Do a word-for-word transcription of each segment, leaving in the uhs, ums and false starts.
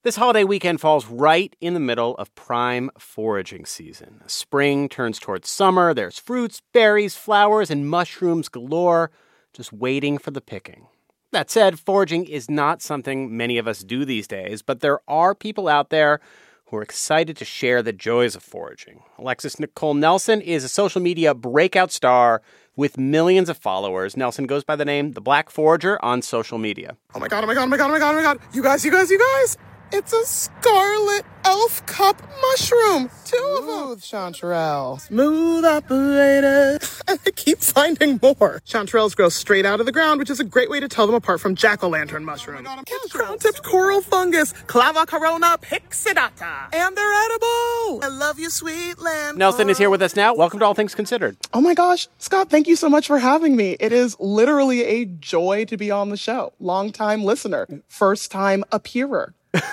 This holiday weekend falls right in the middle of prime foraging season. Spring turns towards summer. There's fruits, berries, flowers, and mushrooms galore, just waiting for the picking. That said, foraging is not something many of us do these days, but there are people out there who are excited to share the joys of foraging. Alexis Nicole Nelson is a social media breakout star with millions of followers. Nelson goes by the name The Black Forager on social media. Oh my god, oh my god, oh my god, oh my god, oh my god. You guys, you guys, you guys. It's a scarlet elf cup mushroom. Two of them. Smooth, Chanterelle. Smooth operator. And I keep finding more. Chanterelles grow straight out of the ground, which is a great way to tell them apart from jack-o'-lantern mushroom. Oh crown-tipped coral fungus. Clava corona pixidata. And they're edible. I love you, sweet land. Nelson is here with us now. Welcome to All Things Considered. Oh my gosh, Scott, thank you so much for having me. It is literally a joy to be on the show. Long-time listener. First-time appearer.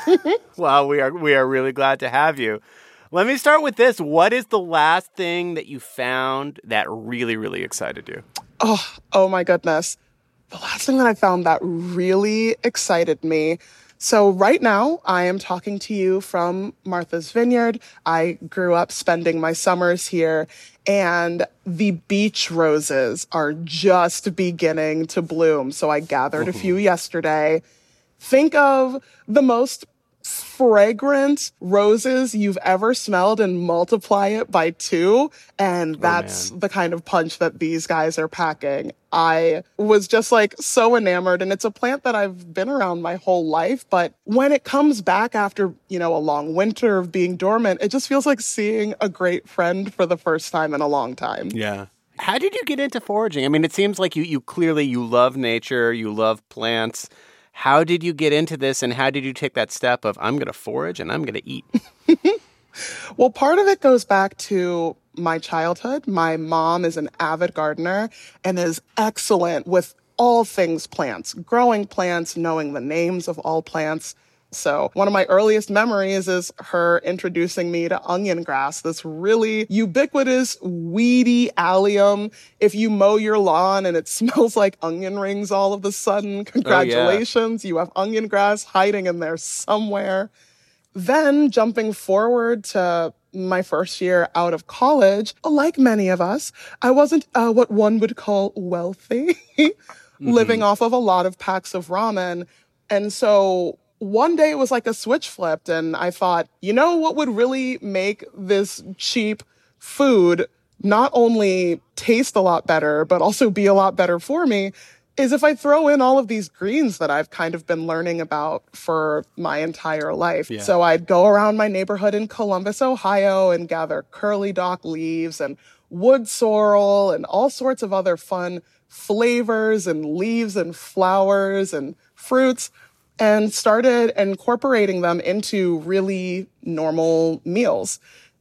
Well, we are we are really glad to have you. Let me start with this. What is the last thing that you found that really, really excited you? Oh, oh my goodness. The last thing that I found that really excited me. So right now, I am talking to you from Martha's Vineyard. I grew up spending my summers here, and the beach roses are just beginning to bloom. So I gathered a few yesterday. Think of the most fragrant roses you've ever smelled and multiply it by two. And that's oh, the kind of punch that these guys are packing. I was just like so enamored. And it's a plant that I've been around my whole life. But when it comes back after, you know, a long winter of being dormant, it just feels like seeing a great friend for the first time in a long time. Yeah. How did you get into foraging? I mean, it seems like you, you clearly you love nature, you love plants. How did you get into this, and how did you take that step of, I'm going to forage and I'm going to eat? Well, part of it goes back to my childhood. My mom is an avid gardener and is excellent with all things plants, growing plants, knowing the names of all plants. So one of my earliest memories is her introducing me to onion grass, this really ubiquitous, weedy allium. If you mow your lawn and it smells like onion rings all of a sudden, congratulations, oh, yeah. You have onion grass hiding in there somewhere. Then jumping forward to my first year out of college, like many of us, I wasn't uh, what one would call wealthy, mm-hmm. living off of a lot of packs of ramen. And so one day it was like a switch flipped, and I thought, you know what would really make this cheap food not only taste a lot better, but also be a lot better for me, is if I throw in all of these greens that I've kind of been learning about for my entire life. Yeah. So I'd go around my neighborhood in Columbus, Ohio, and gather curly dock leaves and wood sorrel and all sorts of other fun flavors and leaves and flowers and fruits, and started incorporating them into really normal meals.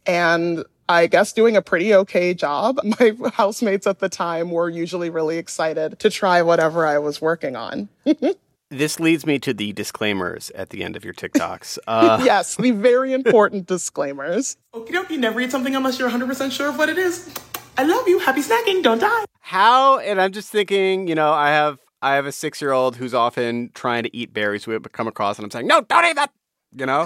And I guess doing a pretty okay job. My housemates at the time were usually really excited to try whatever I was working on. This leads me to the disclaimers at the end of your TikToks. Uh, yes, the very important disclaimers. Okie dokie, never eat something unless you're one hundred percent sure of what it is. I love you. Happy snacking. Don't die. How, and I'm just thinking, you know, I have I have a six-year-old who's often trying to eat berries we come across, and I'm saying, no, don't eat that. You know,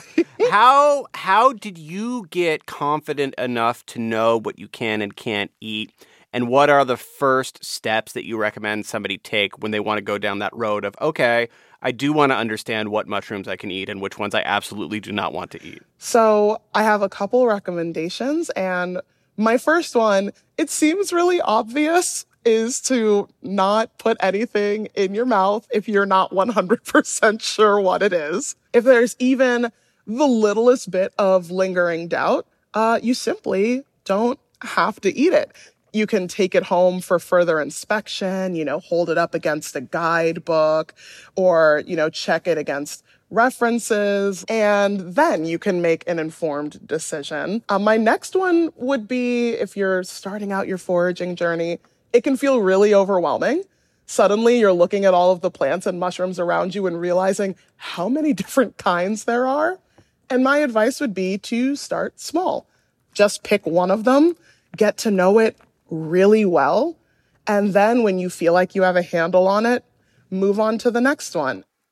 how how did you get confident enough to know what you can and can't eat? And what are the first steps that you recommend somebody take when they want to go down that road of, okay, I do want to understand what mushrooms I can eat and which ones I absolutely do not want to eat? So I have a couple recommendations. And my first one, it seems really obvious, is to not put anything in your mouth if you're not one hundred percent sure what it is. If there's even the littlest bit of lingering doubt, uh, you simply don't have to eat it. You can take it home for further inspection, you know, hold it up against a guidebook, or, you know, check it against references, and then you can make an informed decision. Uh, my next one would be, if you're starting out your foraging journey, it can feel really overwhelming. Suddenly you're looking at all of the plants and mushrooms around you and realizing how many different kinds there are. And my advice would be to start small. Just pick one of them, get to know it really well, and then when you feel like you have a handle on it, move on to the next one.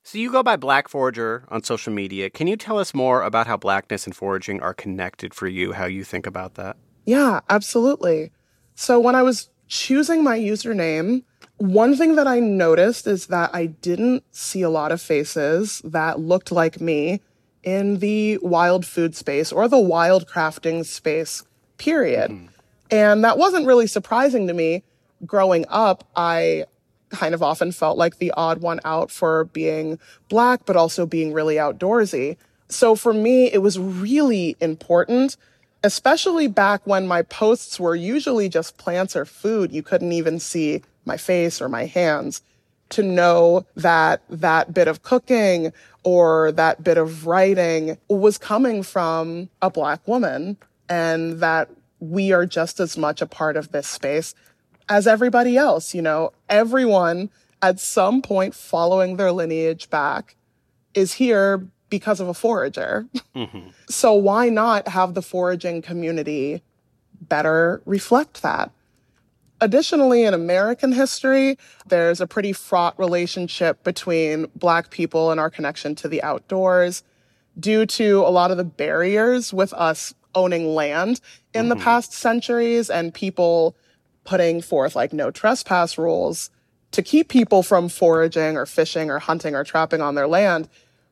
So you go by Black Forager on social media. Can you tell us more about how blackness and foraging are connected for you, how you think about that? Yeah, absolutely. So when I was choosing my username, one thing that I noticed is that I didn't see a lot of faces that looked like me in the wild food space or the wild crafting space, period. Mm-hmm. And that wasn't really surprising to me. Growing up, I kind of often felt like the odd one out for being Black, but also being really outdoorsy. So for me, it was really important, especially back when my posts were usually just plants or food. You couldn't even see my face or my hands, to know that that bit of cooking or that bit of writing was coming from a Black woman, and that we are just as much a part of this space as everybody else. You know, everyone at some point following their lineage back is here because of a forager. Mm-hmm. So why not have the foraging community better reflect that? Additionally, in American history, there's a pretty fraught relationship between Black people and our connection to the outdoors due to a lot of the barriers with us owning land in mm-hmm. the past centuries, and people putting forth like no trespass rules to keep people from foraging or fishing or hunting or trapping on their land.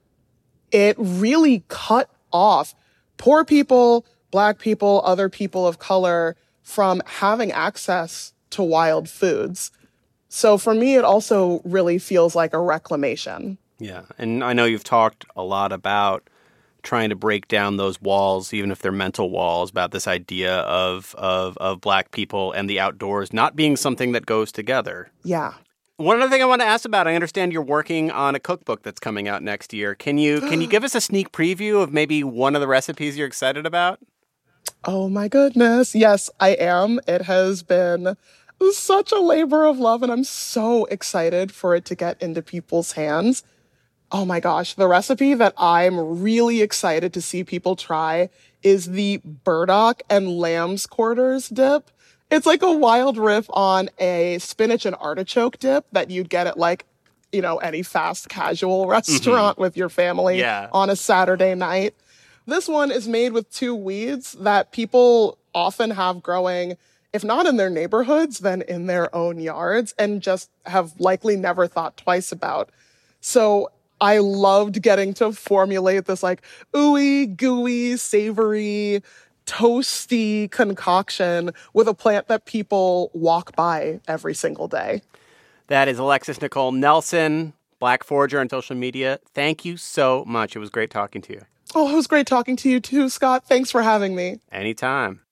It really cut off poor people, Black people, other people of color from having access to wild foods. So for me, it also really feels like a reclamation. Yeah. And I know you've talked a lot about trying to break down those walls, even if they're mental walls, about this idea of, of, of Black people and the outdoors not being something that goes together. Yeah. One other thing I want to ask about, I understand you're working on a cookbook that's coming out next year. Can you can you give us a sneak preview of maybe one of the recipes you're excited about? Oh, my goodness. Yes, I am. It has been such a labor of love, and I'm so excited for it to get into people's hands. Oh, my gosh. The recipe that I'm really excited to see people try is the burdock and lamb's quarters dip. It's like a wild riff on a spinach and artichoke dip that you'd get at like, you know, any fast casual restaurant mm-hmm. with your family yeah. on a Saturday night. This one is made with two weeds that people often have growing, if not in their neighborhoods, then in their own yards, and just have likely never thought twice about. So I loved getting to formulate this like ooey, gooey, savory, toasty concoction with a plant that people walk by every single day. That is Alexis Nicole Nelson, Black Forager on social media. Thank you so much. It was great talking to you. Oh, it was great talking to you too, Scott. Thanks for having me. Anytime.